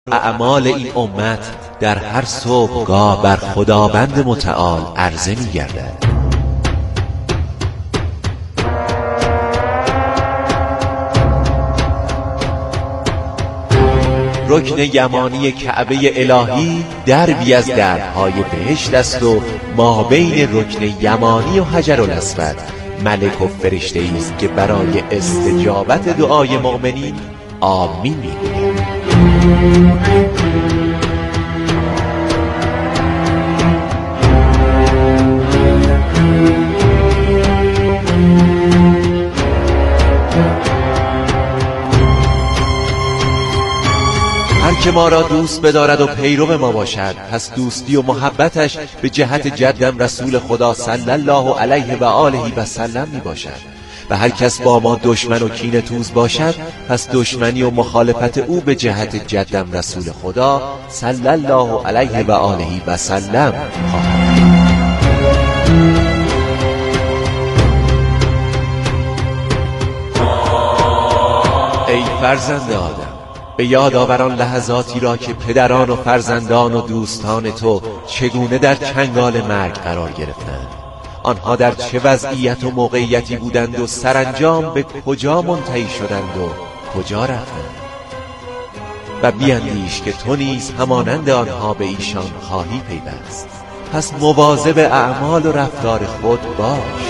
اعمال این امت در هر صبحگاه بر خداوند متعال عرضه می گردد. رکن یمانی کعبه الهی دربی از درهای بهشت است و ما بین رکن یمانی و حجرالاسود ملک و فرشته است که برای استجابت دعای مؤمنین آمین می‌گوید. هر که ما را دوست بدارد و پیرو ما باشد، پس دوستی و محبتش به جهت جدم رسول خدا صلی الله علیه و آله و سلم می باشد. و هر کس با ما دشمن و کینه توز باشد، پس دشمنی و مخالفت او به جهت جدم رسول خدا صلی الله علیه و آله و سلم خواهد. ای فرزند آدم، به یاد آور آن لحظاتی را که پدران و فرزندان و دوستان تو چگونه در چنگال مرگ قرار گرفتند. آنها در چه وضعیت و موقعیتی بودند و سرانجام به کجا منتهی شدند و کجا رفتند. و بیندیش که تو نیز همانند آنها به ایشان خواهی پیوست. پس مواظب اعمال و رفتار خود باش.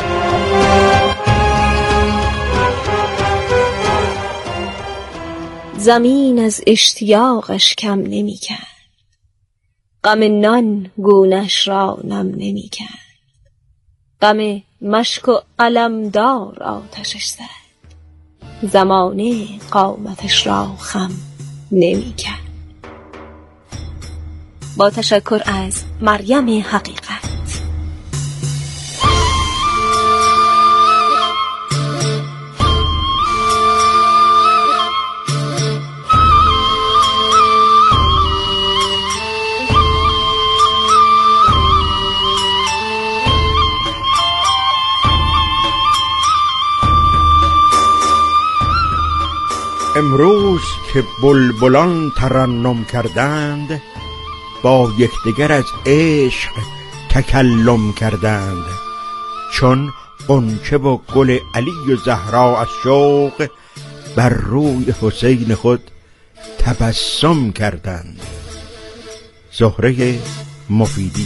زمین از اشتیاقش کم نمی کرد، غم نان گونش را نم نمی کرد، غم مشک و علمدار آتشش زد، زمانه قامتش را خم نمی کرد. با تشکر از مریم حقیقت. امروز که بلبلان ترنم کردند، با یکدیگر از عشق تکلم کردند. چون غنچه و گل علی و زهرا از شوق بر روی حسین خود تبسم کردند. زهره مفیدی.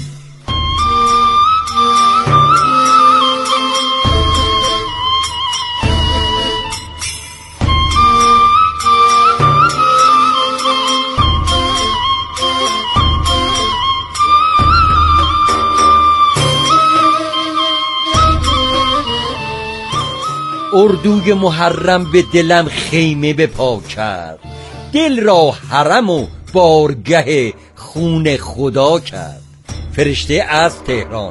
اردوی محرم به دلم خیمه بپا کرد، دل را حرم و بارگه خون خدا کرد. فرشته از تهران.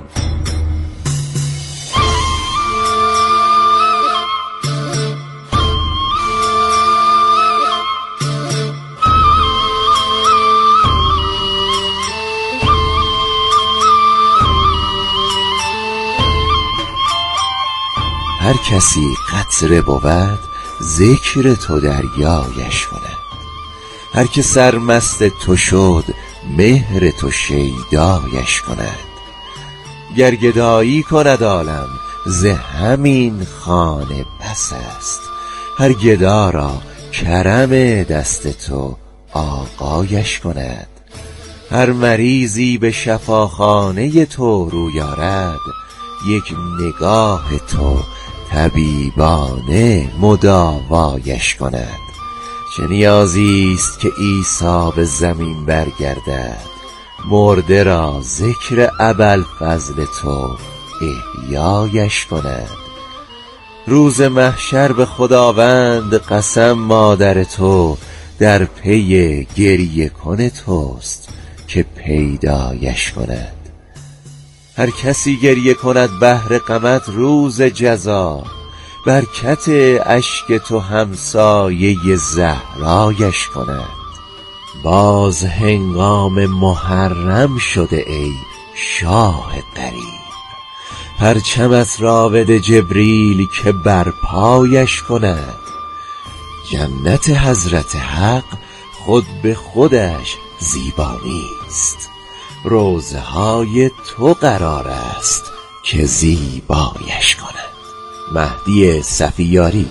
هر کسی قطره بود ذکر تو دریایش کند. هر که سرمست تو شد مهر تو شیدایش کند. گر گدایی کند عالم ز همین خانه بس است. هر گدا را کرم دست تو آغایش کند. هر مریضی به شفاخانه تو روی آرد، یک نگاه تو طبیبانه مداوایش کند. چه نیازیست که عیسی به زمین برگردد، مرده را ذکر ابوالفضل تو احیایش کند. روز محشر به خداوند قسم مادر تو، در پی گریه کن توست که پیدایش کند. هر کسی گریه کند بهر غمت روز جزا، برکت اشک تو همسایه زهرایش کند. باز هنگام محرم شده ای شاه غریب، پرچمت را بده جبریل که بر پایش کند. جنت حضرت حق خود به خودش زیبا نیست. روزه های تو قرار است که زیبایش کند. مهدی صفیاری.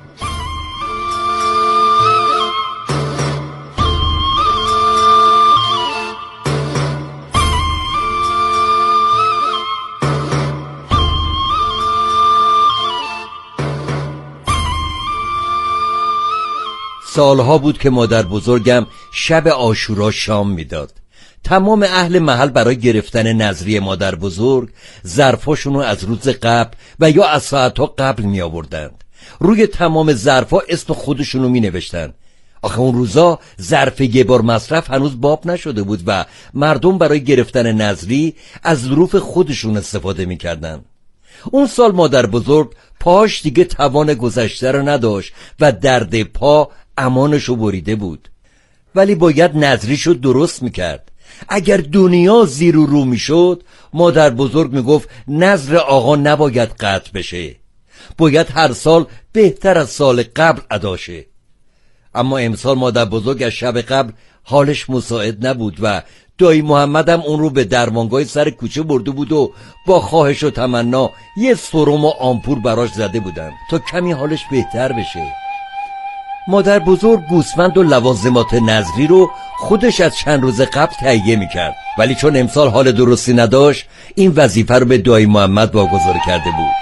سالها بود که مادر بزرگم شب عاشورا شام میداد. تمام اهل محل برای گرفتن نذری مادر بزرگ ظرفاشونو از روز قبل و یا از ساعتها قبل می آوردند. روی تمام ظرفا اسم خودشونو می نوشتن. آخه اون روزا ظرف یه بار مصرف هنوز باب نشده بود و مردم برای گرفتن نذری از ظروف خودشون استفاده می کردن. اون سال مادر بزرگ پاش دیگه توان گذشته رو نداشت و درد پا امانشو بریده بود، ولی باید نذریشو درست میکرد. اگر دنیا زیر و رو میشد مادر بزرگ میگفت نذر آقا نباید قطع بشه، باید هر سال بهتر از سال قبل ادا شه. اما امسال مادر بزرگ از شب قبل حالش مساعد نبود و دایی محمد هم اون رو به درمانگاه سر کوچه برده بود و با خواهش و تمنا یه سرم و آمپور براش زده بودن تا کمی حالش بهتر بشه. مادر بزرگ گوسفند و لوازمات نذری رو خودش از چند روز قبل تهیه میکرد، ولی چون امسال حال درستی نداشت این وظیفه رو به دایی محمد واگذار کرده بود.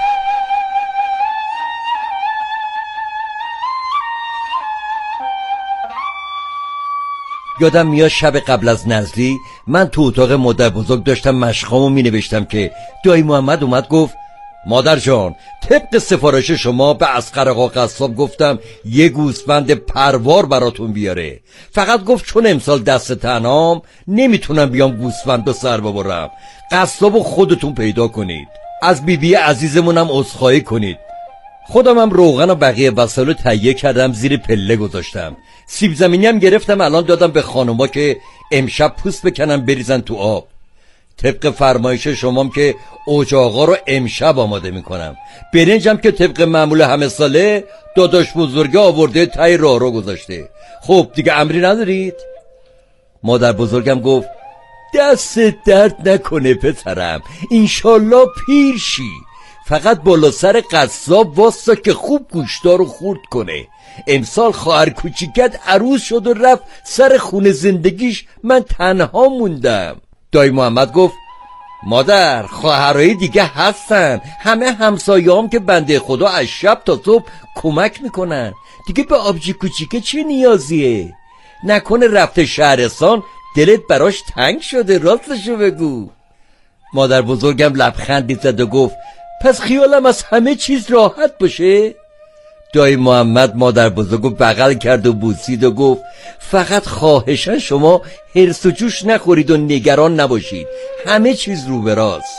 یادم میاد شب قبل از نذری من تو اتاق مادر بزرگ داشتم مشقامو می نوشتم که دایی محمد اومد گفت مادر جان، طبق سفارش شما به اصغر آقا قصاب گفتم یه گوسفند پروار براتون بیاره، فقط گفت چون امسال دست تنهام نمیتونم بیام گوسفند رو سر ببرم، قصابو خودتون پیدا کنید، از بیبی عزیزمونم عذرخواهی کنید. خودم هم روغن و بقیه وسایل تهیه کردم زیر پله گذاشتم، سیب زمینی هم گرفتم الان دادم به خانوما که امشب پوست بکنن بریزن تو آب. طبق فرمایش شمام که اجاقا رو امشب آماده میکنم. برنجم که طبق معمول همه ساله داداش بزرگه آورده تای راه رو گذاشته. خب دیگه امری ندارید؟ مادر بزرگم گفت دست درد نکنه پسرم، انشالله پیر شی، فقط بالا سر قصاب واسه که خوب گوشتار رو خورد کنه. امسال خواهر کوچیکت عروس شد و رفت سر خونه زندگیش، من تنها موندم. دایی محمد گفت مادر خواهرای دیگه هستن، همه همسایه‌ام که بنده خدا از شب تا صبح کمک میکنن، دیگه به آبجی کوچیکه چه نیازیه؟ نکنه رفته شهرستان دلت براش تنگ شده؟ راستشو بگو. مادر بزرگم لبخندی زد و گفت پس خیالم از همه چیز راحت باشه؟ دایی محمد مادر بزرگو بغل کرد و بوسید و گفت فقط خواهشاً شما هرس و جوش نخورید و نگران نباشید، همه چیز رو به راست.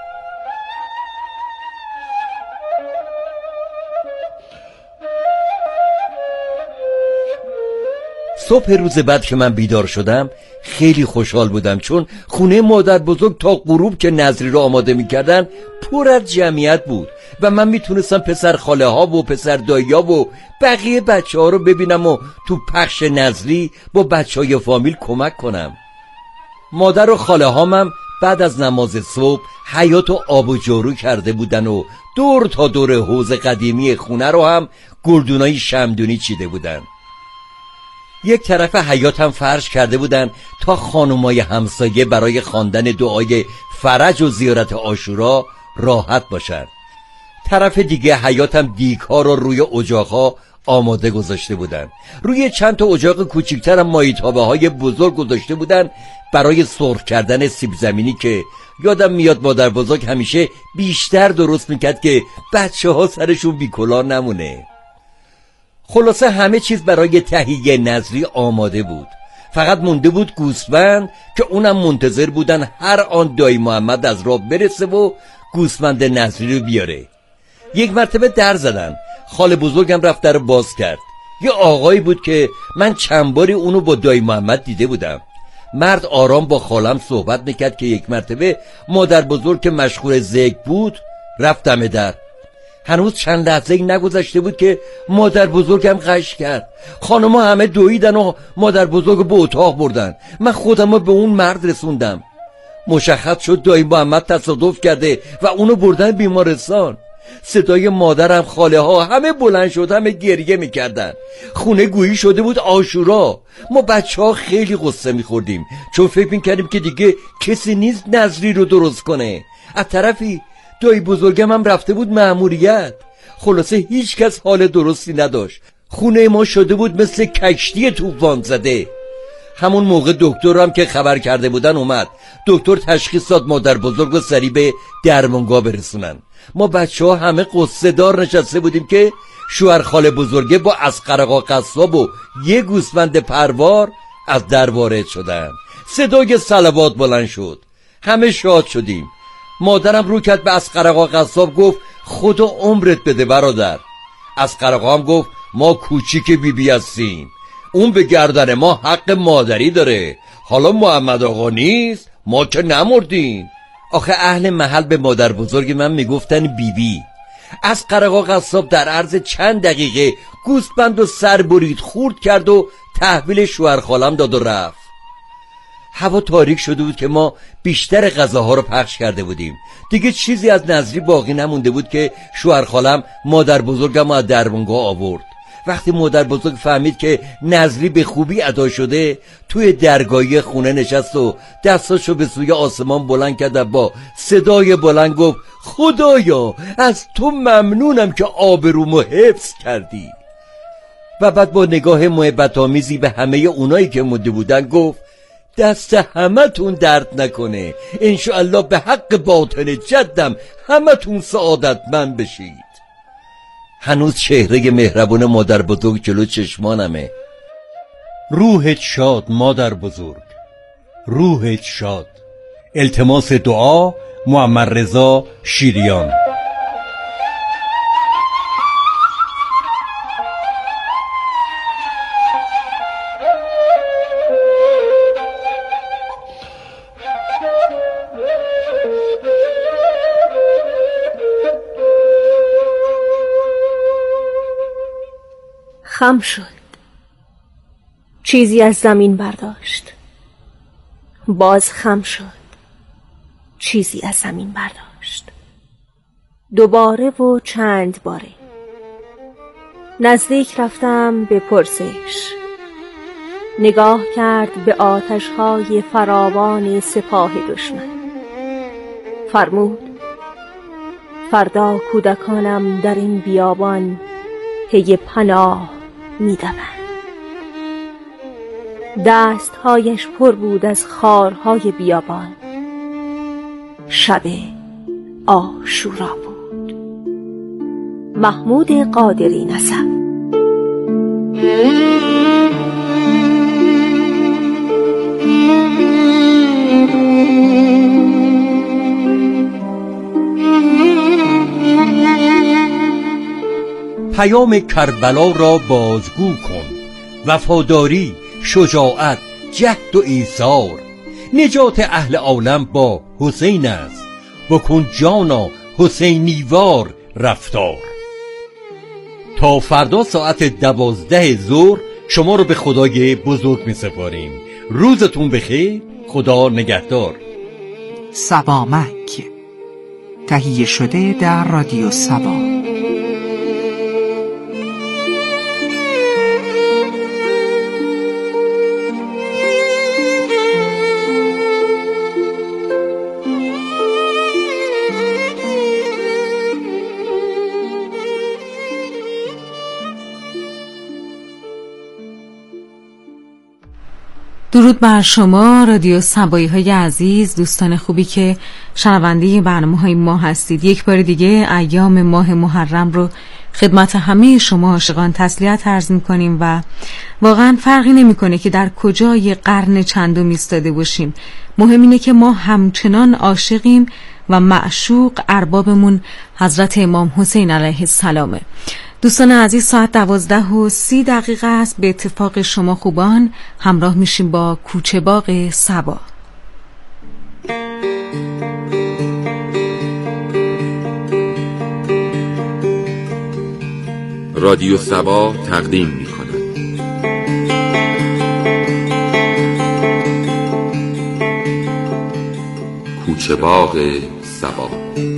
صبح روز بعد که من بیدار شدم خیلی خوشحال بودم، چون خونه مادر بزرگ تا غروب که نذری رو آماده میکردن پر از جمعیت بود و من میتونستم پسر خاله ها و پسر دایی ها و بقیه بچه ها رو ببینم و تو پخش نذری با بچه های فامیل کمک کنم. مادر و خاله هامم بعد از نماز صبح حیاط و آب و جارو کرده بودن و دور تا دور حوض قدیمی خونه رو هم گلدونای شمدونی چیده بودن. یک طرف حیاط هم فرش کرده بودن تا خانمای همسایه برای خواندن دعای فرج و زیارت عاشورا راحت باشن. طرف دیگه حیاط هم دیگ ها رو روی اجاق‌ها آماده گذاشته بودن. روی چند تا اجاق کوچیک‌تر هم مایتابه های بزرگ گذاشته بودن برای سرخ کردن سیب زمینی که یادم میاد مادر بزرگ همیشه بیشتر درست میکرد که بچه ها سرشون بیکلاه نمونه. خلاصه همه چیز برای تهیه نذری آماده بود، فقط مونده بود گوسفند که اونم منتظر بودن هر آن دایی محمد از راه برسه و گوسفند نذری رو بیاره. یک مرتبه در زدن، خاله بزرگم رفت در باز کرد. یه آقایی بود که من چند باری اونو با دایی محمد دیده بودم. مرد آرام با خالم صحبت میکرد که یک مرتبه مادر بزرگ که مشغول ذکر بود رفت دم در. هنوز چند لحظه نگذشته بود که مادر بزرگم غش کرد. خانم‌ها همه دویدن و مادر بزرگ به اتاق بردن. من خودم رو به اون مرد رسوندم. مشخص شد دایی محمد تصادف کرده و اونو بردن بیمارستان. صدای مادرم، خاله ها همه بلند شد، همه گریه میکردن. خونه گویی شده بود عاشورا. ما بچه ها خیلی غصه میخوردیم چون فکر میکردیم که دیگه کسی نیست نظری رو درست کنه. از طرفی دایی بزرگم هم رفته بود مأموریت. خلاصه هیچ کس حال درستی نداشت. خونه ما شده بود مثل کشتی طوفان زده. همون موقع دکتر هم که خبر کرده بودن اومد. دکتر تشخیص داد مادر بزرگ و سریع به درمانگاه برسونن. ما بچه ها همه قصه دار نشسته بودیم که شوهر خاله بزرگه با اصغر آقا قصاب و یه گوسفند پروار از در وارد شدن. صدای صلوات بلند شد. همه شاد شدیم. مادرم رو کرد به اصغر آقا قصاب، گفت خدا عمرت بده برادر. اصغر آقا هم گفت ما کوچیک بیبی هستیم، اون به گردن ما حق مادری داره. حالا محمد آقا نیست، ما که نمردیم. آخه اهل محل به مادر بزرگ من میگفتن بیبی. اصغر آقا قصاب در عرض چند دقیقه گوسفند و سر برید، خورد کرد و تحویل شوهر خالم داد و رفت. هوا تاریک شده بود که ما بیشتر غذاها رو پخش کرده بودیم. دیگه چیزی از نظری باقی نمونده بود که شوهر خالم مادر بزرگم از درمانگاه آورد. وقتی مادر بزرگ فهمید که نظری به خوبی ادا شده، توی درگاهی خونه نشست و دستاشو به سوی آسمان بلند کرد و با صدای بلند گفت خدایا از تو ممنونم که آبرومو حفظ کردی. و بعد با نگاه محبت آمیزی به همه اونایی که مونده بودن گفت دست همه تون درد نکنه، انشاءالله به حق باطن جدم همه تون سعادتمند بشید. هنوز چهره مهربون مادر بزرگ جلو چشمانمه. روحت شاد مادر بزرگ، روحت شاد. التماس دعا محمد رضا شیریان. خم شد. چیزی از زمین برداشت. باز خم شد. چیزی از زمین برداشت. دوباره و چند باره. نزدیک رفتم به پرسش. نگاه کرد به آتش‌های فراوان سپاه دشمن. فرمود فردا کودکانم در این بیابان پی پناه می‌دوند. دستهایش پر بود از خارهای بیابان. شب عاشورا بود. محمود قادری نسب. پیام کربلا را بازگو کن. وفاداری، شجاعت، جهد و ایثار. نجات اهل عالم با حسین است. بکن جانا حسینیوار رفتار. تا فردا ساعت 12 ظهر شما رو به خدای بزرگ می سپاریم. روزتون بخیر. خدا نگهدار. سبامک تهیه شده در رادیو سبا. درود بر شما رادیو سبایی های عزیز، دوستان خوبی که شنونده برنامه های ما هستید. یک بار دیگه ایام ماه محرم رو خدمت همه شما عاشقان تسلیت عرض می‌کنیم و واقعا فرقی نمی‌کنه که در کجای قرن چندم ایستاده باشیم. مهم اینه که ما همچنان عاشقیم و معشوق اربابمون حضرت امام حسین علیه السلامه. دوستان عزیز، ساعت 12:30 است. به اتفاق شما خوبان همراه میشیم با کوچه باغ صبا. رادیو سبا تقدیم می‌کند. کوچه باغ سبا.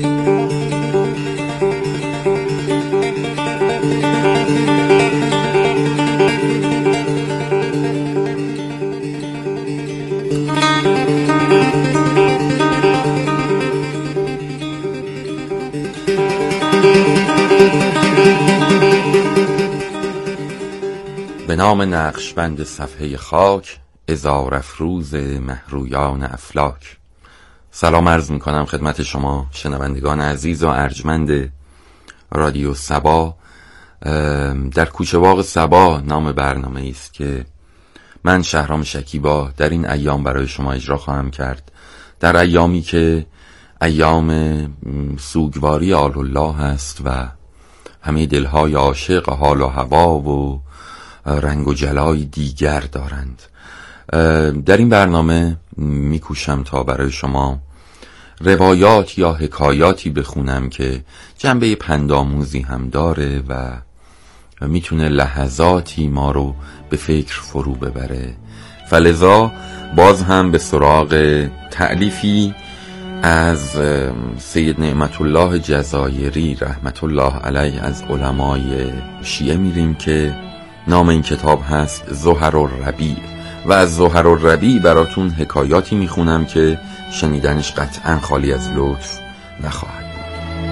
به نام نقشبند صفحه خاک، عذار افروز مهرویان افلاک. سلام عرض می کنم خدمت شما شنوندگان عزیز و ارجمند رادیو سبا. در کوچه باغ سبا نام برنامه است که من شهرام شکیبا در این ایام برای شما اجرا خواهم کرد، در ایامی که ایام سوگواری آل الله است و همه دلهای عاشق حال و هوا و رنگ و جلای دیگر دارند. در این برنامه میکوشم تا برای شما روایات یا حکایاتی بخونم که جنبه پندآموزی هم داره و میتونه لحظاتی ما رو به فکر فرو ببره. فلذا باز هم به سراغ تألیفی از سید نعمت الله جزایری رحمت الله علیه از علمای شیعه میریم که نام این کتاب هست زهر الربیع و از زهر الربیع براتون حکایاتی میخونم که شنیدنش قطعا خالی از لطف نخواهد بود.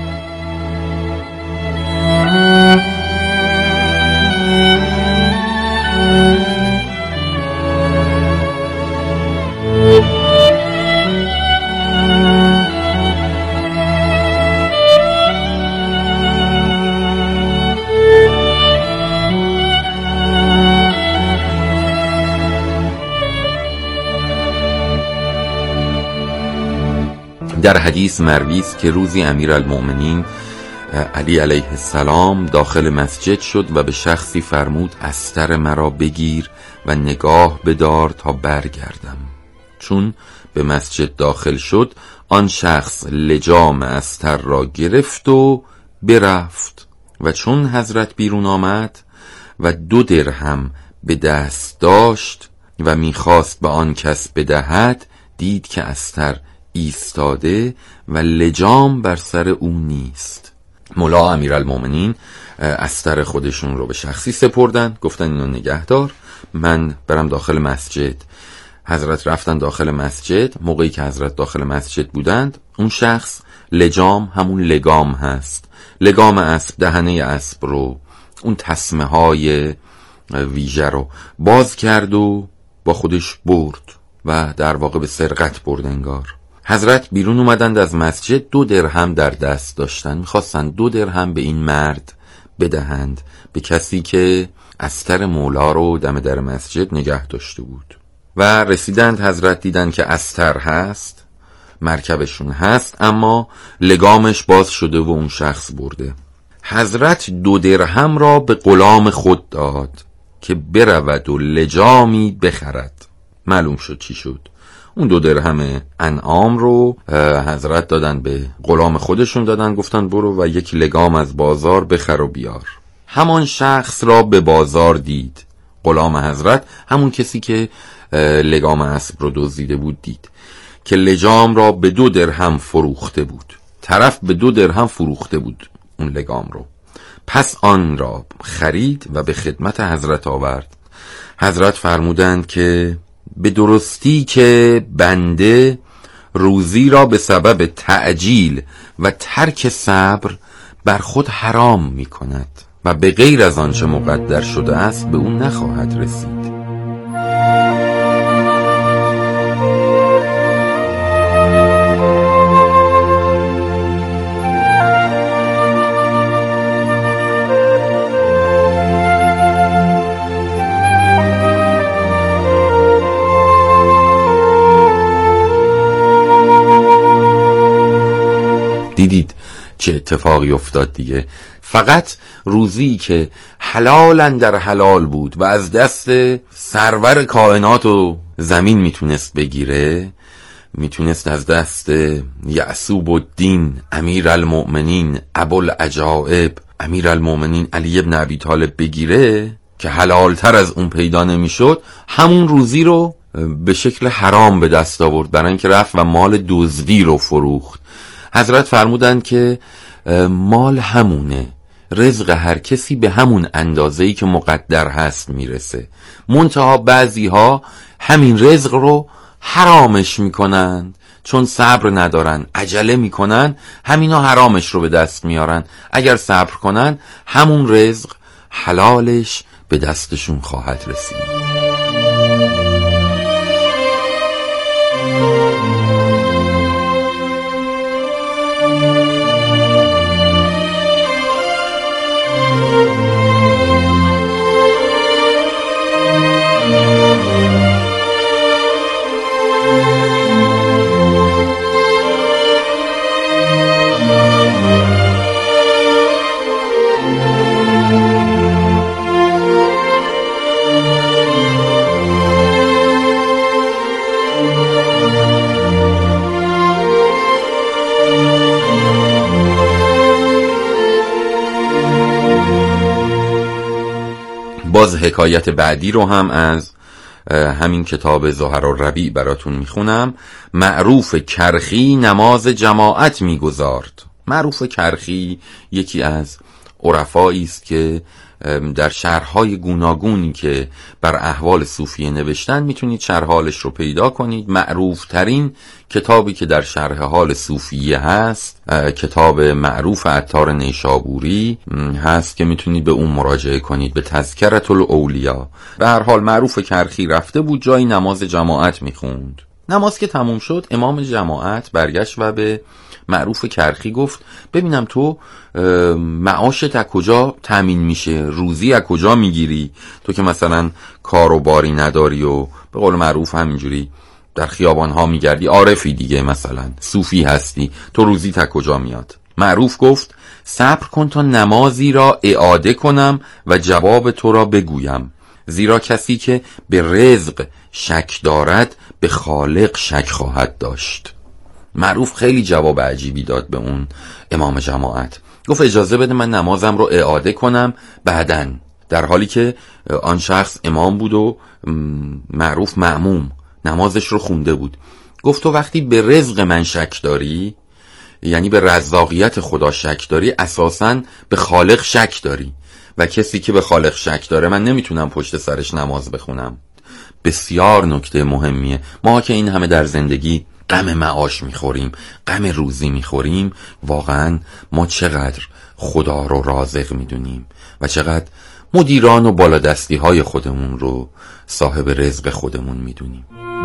در حدیث مروی است که روزی امیرالمؤمنین علی علیه السلام داخل مسجد شد و به شخصی فرمود استر مرا بگیر و نگاه بدار تا برگردم. چون به مسجد داخل شد آن شخص لجام استر را گرفت و برفت و چون حضرت بیرون آمد و 2 درهم به دست داشت و میخواست به آن کس بدهد، دید که استر ایستاده و لجام بر سر او نیست. مولا امیرالمؤمنین استر خودشون رو به شخصی سپردن، گفتن اینو نگه دار، من برم داخل مسجد. حضرت رفتن داخل مسجد. موقعی که حضرت داخل مسجد بودند، اون شخص لجام، همون لگام هست، لگام اسب، دهنه اسب رو، اون تسمه های ویژه رو باز کرد و با خودش برد و در واقع به سرقت برد انگار. حضرت بیرون اومدند از مسجد، 2 درهم در دست داشتن، میخواستن 2 درهم به این مرد بدهند، به کسی که استر مولا رو دم در مسجد نگه داشته بود. و رسیدند، حضرت دیدن که استر هست، مرکبشون هست، اما لگامش باز شده و اون شخص برده. حضرت 2 درهم را به غلام خود داد که برود و لجامی بخرد. معلوم شد چی شد. اون 2 درهم انعام رو حضرت دادن به غلام خودشون، دادن گفتن برو و 1 لگام از بازار بخر و بیار. همان شخص را به بازار دید غلام حضرت، همون کسی که لگام اسب رو دزدیده بود، دید که لجام را به 2 درهم فروخته بود. طرف به 2 درهم فروخته بود اون لگام رو. پس آن را خرید و به خدمت حضرت آورد. حضرت فرمودند که به درستی که بنده روزی را به سبب تعجیل و ترک صبر بر خود حرام می کند و به غیر از آنچه مقدر شده است به اون نخواهد رسید. دیدید چه اتفاقی افتاد دیگه. فقط روزی که حلالن در حلال بود و از دست سرور کائنات و زمین میتونست بگیره، میتونست از دست یعصوب الدین امیرالمؤمنین ابوالعجائب امیرالمومنین علی ابن ابی طالب بگیره که حلالتر از اون پیدا نمیشد، همون روزی رو به شکل حرام به دست آورد، برای اینکه رفت و مال دزدی رو فروخت. حضرت فرمودند که مال همونه، رزق هر کسی به همون اندازه‌ای که مقدر هست میرسه، منتها بعضی ها همین رزق رو حرامش میکنن، چون صبر ندارن، عجله میکنن، همینا حرامش رو به دست میارن. اگر صبر کنن همون رزق حلالش به دستشون خواهد رسید. باز حکایت بعدی رو هم از همین کتاب زهرالربیع براتون میخونم. معروف کرخی نماز جماعت میگذارد. معروف کرخی یکی از عرفایی است که در شرحهای گوناگونی که بر احوال صوفیه نوشتن میتونید شرح حالش رو پیدا کنید. معروف ترین کتابی که در شرح حال صوفیه هست کتاب معروف عطار نیشابوری هست که میتونید به اون مراجعه کنید، به تذکرة الاولیا. به هر حال معروف کرخی رفته بود جایی نماز جماعت میخوند. نماز که تموم شد امام جماعت برگشت و به معروف کرخی گفت ببینم تو معاشت از کجا تامین میشه، روزی از کجا میگیری؟ تو که مثلا کار و باری نداری و به قول معروف همینجوری در خیابان ها میگردی، عارفی دیگه، مثلا صوفی هستی، تو روزی از کجا میاد؟ معروف گفت صبر کن تا نمازی را اعاده کنم و جواب تو را بگویم، زیرا کسی که به رزق شک دارد به خالق شک خواهد داشت. معروف خیلی جواب عجیبی داد به اون امام جماعت. گفت اجازه بده من نمازم رو اعاده کنم بعدن، در حالی که آن شخص امام بود و معروف مأموم نمازش رو خونده بود. گفت تو وقتی به رزق من شک داری، یعنی به رزاقیت خدا شک داری، اساساً به خالق شک داری، و کسی که به خالق شک داره من نمیتونم پشت سرش نماز بخونم. بسیار نکته مهمیه. ما که این همه در زندگی غم معاش میخوریم، غم روزی میخوریم، واقعا ما چقدر خدا رو رازق میدونیم و چقدر مدیران و بالادستی های خودمون رو صاحب رزق خودمون میدونیم.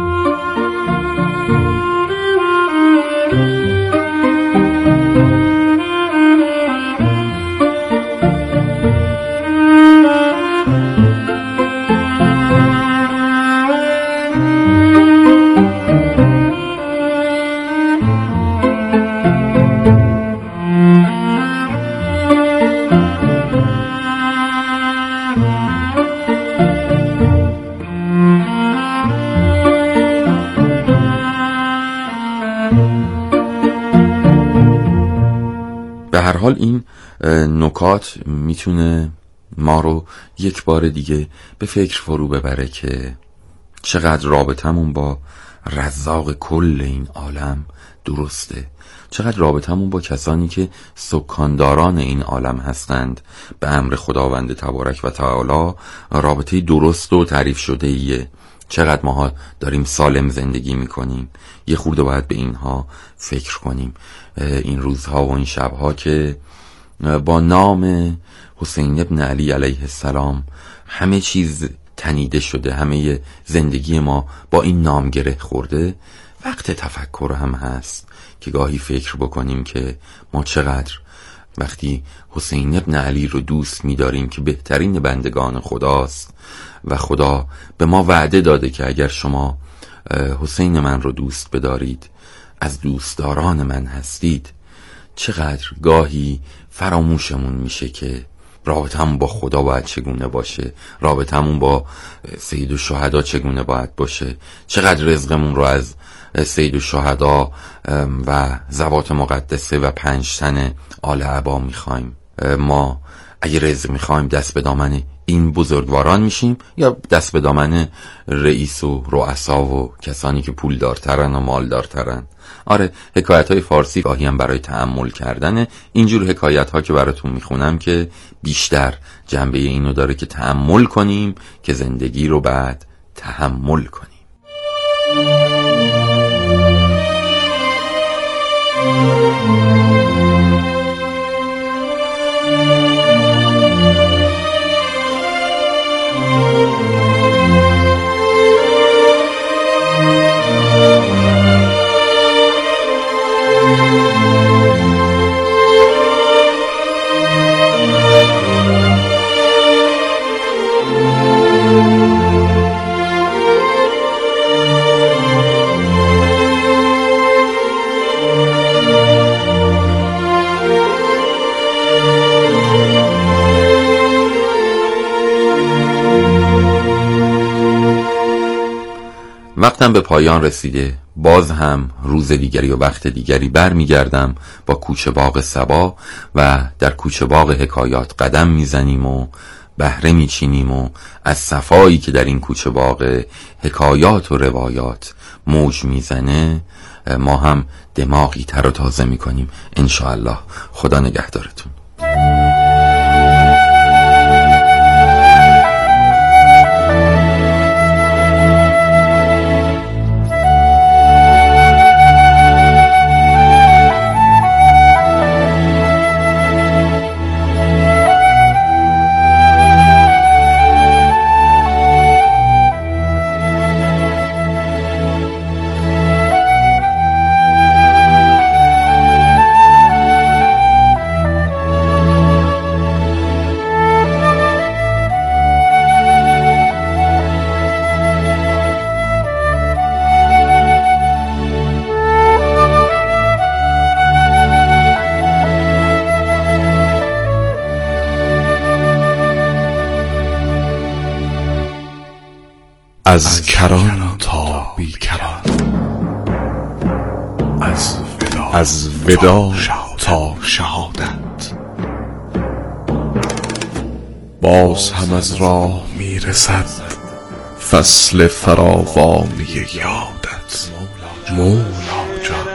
به هر حال این نکات میتونه ما رو یک بار دیگه به فکر فرو ببره که چقدر رابطمون با رزاق کل این عالم درسته، چقدر رابطمون با کسانی که سکانداران این عالم هستند به امر خداوند تبارک و تعالی رابطه درست و تعریف شده ایه. چقدر ماها داریم سالم زندگی میکنیم. یه خورده باید به اینها فکر کنیم. این روزها و این شبها که با نام حسین ابن علی علیه السلام همه چیز تنیده شده، همه زندگی ما با این نام گره خورده، وقت تفکر هم هست که گاهی فکر بکنیم که ما چقدر وقتی حسین ابن علی رو دوست می‌داریم که بهترین بندگان خداست و خدا به ما وعده داده که اگر شما حسین من رو دوست بدارید از دوستداران من هستید، چقدر گاهی فراموشمون میشه که رابطمون با خدا باید چگونه باشه، رابطمون با سید الشهدا چگونه باید باشه، چقدر رزقمون رو از سید الشهدا و ذوات مقدسه و 5 تن آل عبا میخوایم. ما اگه رزق میخوایم دست به دامن این بزرگواران میشیم یا دست به دامن رئیس و رؤسا و کسانی که پول دارترن و مال دارترن. آره، حکایت های فارسی گاهی هم برای تأمل کردنه. اینجور حکایت ها که براتون میخونم که بیشتر جنبه اینو داره که تأمل کنیم که زندگی رو بعد تحمل کنیم. وقتم به پایان رسیده. باز هم روز دیگری و وقت دیگری برمیگردم با کوچه باغ صبا و در کوچه باغ حکایات قدم میزنیم و بهره میچینیم و از صفایی که در این کوچه باغ حکایات و روایات موج میزنه ما هم دماغی تر و تازه میکنیم انشاءالله. خدا نگهدارتون. از کران تا بی کران، از ودا تا شهادت، باز هم از راه میرسد فصل فراوانی یادت مولا جان.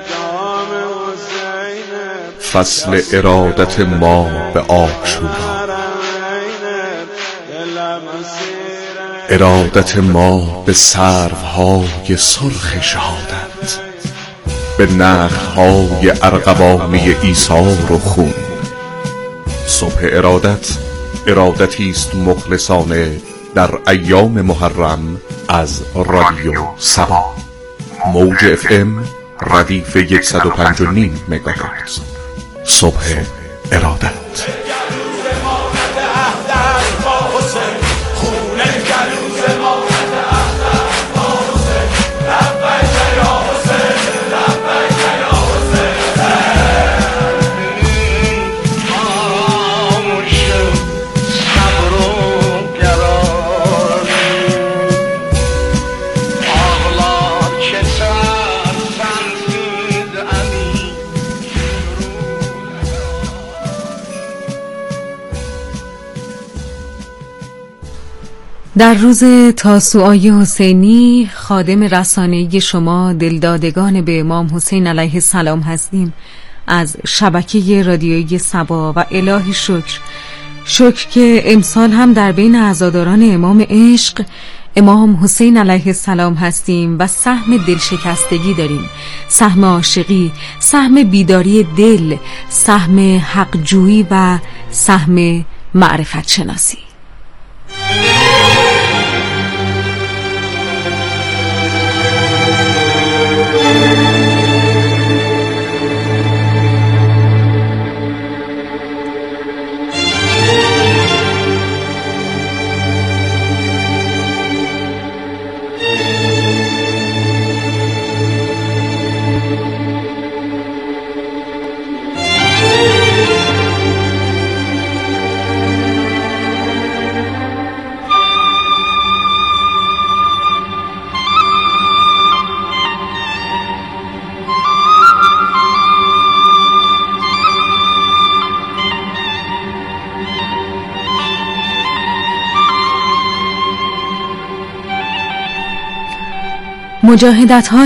فصل ارادت ما به عاشورا، ارادت ما به سروهای سرخ شهادت، به نخهای ارغوانی ایثار و خون. صبح ارادت ارادتی است مخلصانه در ایام محرم از رادیو صبا. موج FM ردیف 105.5 مگاهرتز. صبح ارادت. در روز تاسوعای حسینی خادم رسانه‌ای شما دلدادگان به امام حسین علیه السلام هستیم از شبکه رادیویی صبا و الهی شکر که امسال هم در بین عزاداران امام عشق امام حسین علیه السلام هستیم و سهم دلشکستگی داریم، سهم عاشقی، سهم بیداری دل، سهم حقجویی و سهم معرفت شناسی. مجاهدت